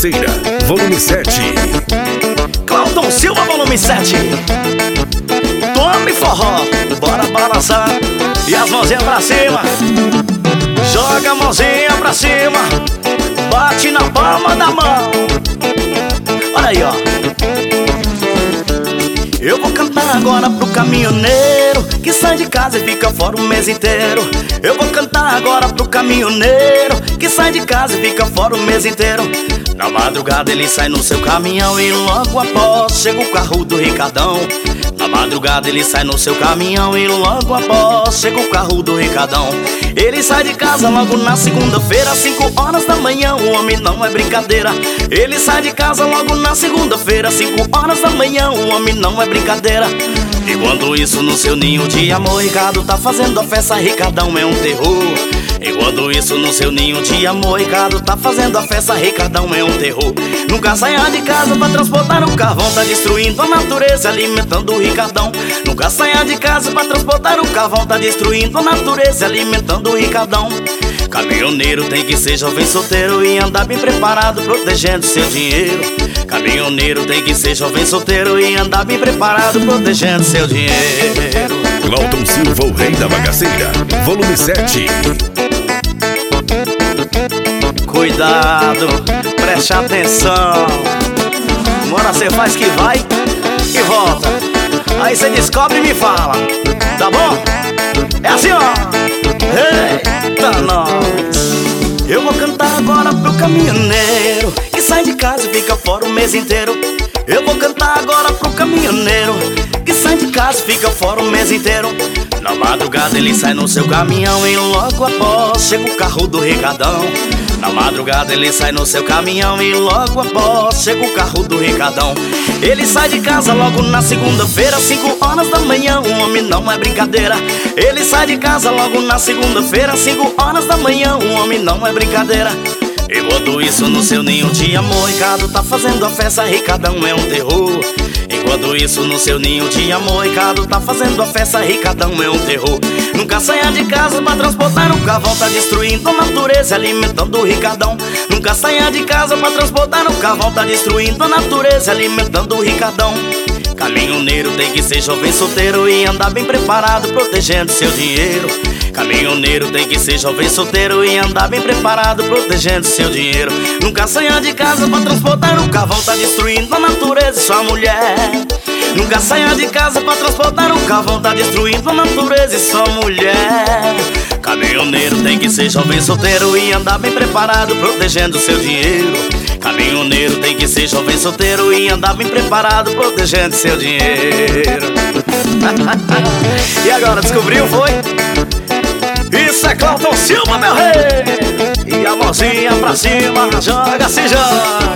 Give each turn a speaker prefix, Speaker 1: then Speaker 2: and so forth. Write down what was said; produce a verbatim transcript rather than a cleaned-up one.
Speaker 1: Bagaceira, volume sete.
Speaker 2: Clauton Silva, volume sete. Tome forró, bora balançar. E as mãozinhas pra cima. Joga a mãozinha pra cima. Bate na palma da mão. Olha aí, ó. Eu vou cantar agora pro caminhoneiro que sai de casa e fica fora o mês inteiro. Eu vou cantar agora pro caminhoneiro que sai de casa e fica fora o mês inteiro. Na madrugada ele sai no seu caminhão e logo após chega o carro do Ricardão. Na madrugada ele sai no seu caminhão e logo após chega o carro do Ricardão. Ele sai de casa logo na segunda-feira, às cinco horas da manhã, o homem não é brincadeira. Ele sai de casa logo na segunda-feira, às cinco horas da manhã, o homem não é brincadeira. Enquanto isso no seu ninho de amor, Ricardo tá fazendo a festa, Ricardão é um terror. Enquanto isso no seu ninho de amor, Ricardo tá fazendo a festa, Ricardão é um terror. Nunca saia de casa pra transportar o carvão, tá destruindo a natureza, alimentando o Ricardão. Nunca saia de casa pra transportar o carvão, tá destruindo a natureza, alimentando o Ricardão. Caminhoneiro tem que ser jovem solteiro e andar bem preparado, protegendo seu dinheiro. Caminhoneiro tem que ser jovem solteiro e andar bem preparado, protegendo seu dinheiro.
Speaker 1: Clauton Silva, o rei da bagaceira, volume sete.
Speaker 2: Cuidado, preste atenção. Mora, cê faz que vai e volta. Aí cê descobre e me fala, tá bom? É assim, ó. Eita, nós. Eu vou cantar agora pro caminhoneiro que sai de casa e fica fora o mês inteiro. Eu vou cantar agora pro caminhoneiro que sai de casa e fica fora o mês inteiro. Na madrugada ele sai no seu caminhão e logo após chega o carro do Ricardão. Na madrugada ele sai no seu caminhão e logo após chega o carro do Ricardão. Ele sai de casa logo na segunda-feira, às cinco horas da manhã, o homem não é brincadeira. Ele sai de casa logo na segunda-feira, às cinco horas da manhã, o homem não é brincadeira. Enquanto isso no seu ninho de amor, Ricardo tá fazendo a festa, Ricardão é um terror. Enquanto isso no seu ninho de amor, Ricardo tá fazendo a festa, Ricardão é um terror. Nunca saia de casa pra transportar o carvão, tá destruindo a natureza, alimentando o Ricardão. Nunca saia de casa pra transportar o carvão, tá destruindo a natureza, alimentando o Ricardão. Caminhoneiro tem que ser jovem solteiro e andar bem preparado, protegendo seu dinheiro. Caminhoneiro tem que ser jovem solteiro e andar bem preparado, protegendo seu dinheiro. Nunca saia de casa pra transportar o carvão, tá destruindo a natureza e sua mulher. Nunca saia de casa pra transportar o carvão, tá destruindo a natureza e sua mulher. Caminhoneiro tem que ser jovem solteiro e andar bem preparado, protegendo seu dinheiro. Caminhoneiro tem que ser jovem solteiro e andar bem preparado, protegendo seu dinheiro. E agora, descobriu, foi? Isso é Clauton Silva, meu rei! E a mãozinha pra cima, joga-se, joga!